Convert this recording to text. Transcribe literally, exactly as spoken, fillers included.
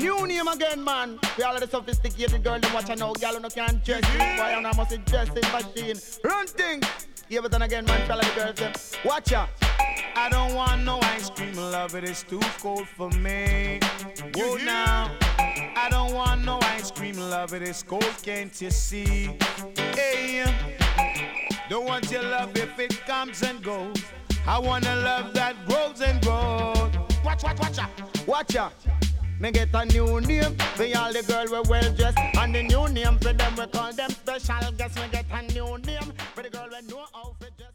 new name again, man. We all of the sophisticated girl, them watch I know, girl, no can't dress in. Why and I must dress in machine. Run thing. Yeah, but then again, man, tell the girls them, watch ya. I don't want no ice cream, love it is too cold for me. Whoa now, I don't want no ice cream, love it is cold, can't you see? Hey, don't want your love if it comes and goes. I want a love that grows and grows. Watch, watch, watch ya, watch ya. Me get a new name for all the girls we well dressed. And the new name for them we call them special guests. Me get a new name for the girl we know how to dress.